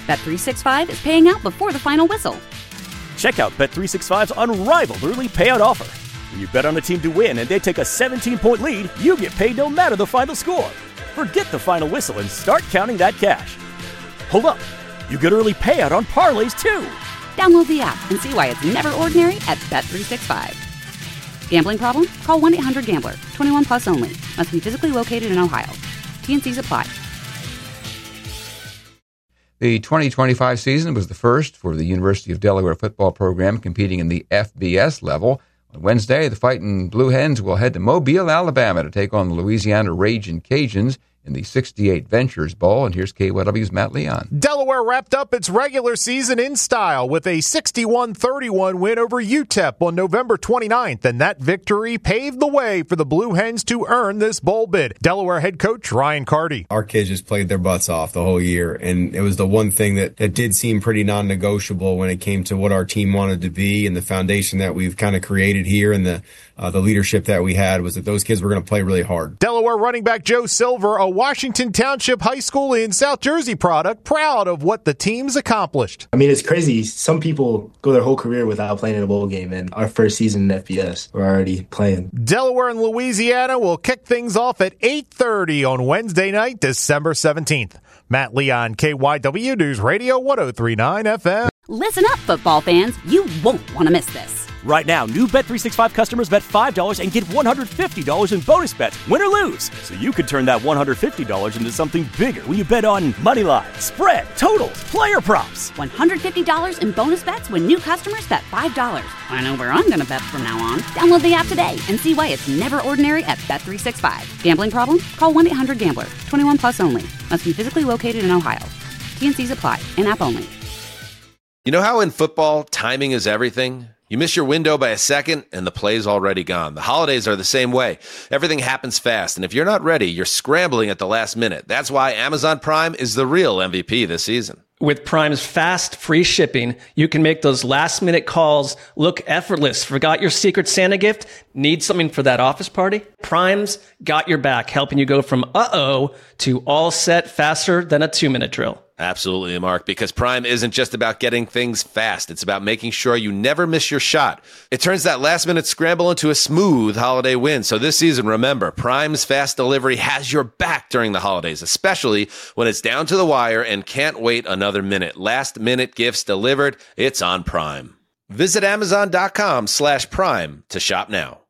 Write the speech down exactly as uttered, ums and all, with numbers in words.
Bet three sixty-five is paying out before the final whistle. Check out Bet three sixty-five's unrivaled early payout offer. When you bet on a team to win and they take a seventeen-point lead, you get paid no matter the final score. Forget the final whistle and start counting that cash. Hold up. You get early payout on parlays, too. Download the app and see why it's never ordinary at Bet three sixty-five. Gambling problem? Call one eight hundred gambler. twenty-one plus only. Must be physically located in Ohio. T N Cs apply. The twenty twenty-five season was the first for the University of Delaware football program competing in the F B S level. On Wednesday, the Fightin' Blue Hens will head to Mobile, Alabama to take on the Louisiana Ragin' Cajuns in the sixty-eight Ventures Bowl. And here's K Y W's Matt Leon. Delaware wrapped up its regular season in style with a sixty-one thirty-one win over U T E P on November twenty-ninth, and that victory paved the way for the Blue Hens to earn this bowl bid. Delaware head coach Ryan Carty. Our kids just played their butts off the whole year, and it was the one thing that, that did seem pretty non-negotiable when it came to what our team wanted to be and the foundation that we've kind of created here and the Uh, the leadership that we had was that those kids were going to play really hard. Delaware running back Joe Silver, a Washington Township High School in South Jersey product, proud of what the team's accomplished. I mean, it's crazy. Some people go their whole career without playing in a bowl game, and our first season in F B S, we're already playing. Delaware and Louisiana will kick things off at eight thirty on Wednesday night, December seventeenth. Matt Leon, K Y W News Radio, one oh three point nine F M. Listen up, football fans. You won't want to miss this. Right now, new Bet three sixty-five customers bet five dollars and get one hundred fifty dollars in bonus bets, win or lose. So you could turn that one hundred fifty dollars into something bigger when you bet on money line, spread, totals, player props. one hundred fifty dollars in bonus bets when new customers bet five dollars. I know where I'm going to bet from now on. Download the app today and see why it's never ordinary at Bet three sixty-five. Gambling problem? Call one eight hundred gambler. twenty-one plus only. Must be physically located in Ohio. T N Cs apply. In app only. You know how in football, timing is everything? You miss your window by a second, and the play's already gone. The holidays are the same way. Everything happens fast, and if you're not ready, you're scrambling at the last minute. That's why Amazon Prime is the real M V P this season. With Prime's fast, free shipping, you can make those last-minute calls look effortless. Forgot your Secret Santa gift? Need something for that office party? Prime's got your back, helping you go from uh-oh to all set faster than a two-minute drill. Absolutely, Mark, because Prime isn't just about getting things fast. It's about making sure you never miss your shot. It turns that last-minute scramble into a smooth holiday win. So this season, remember, Prime's fast delivery has your back during the holidays, especially when it's down to the wire and can't wait another minute. Last-minute gifts delivered. It's on Prime. Visit Amazon.com slash Prime to shop now.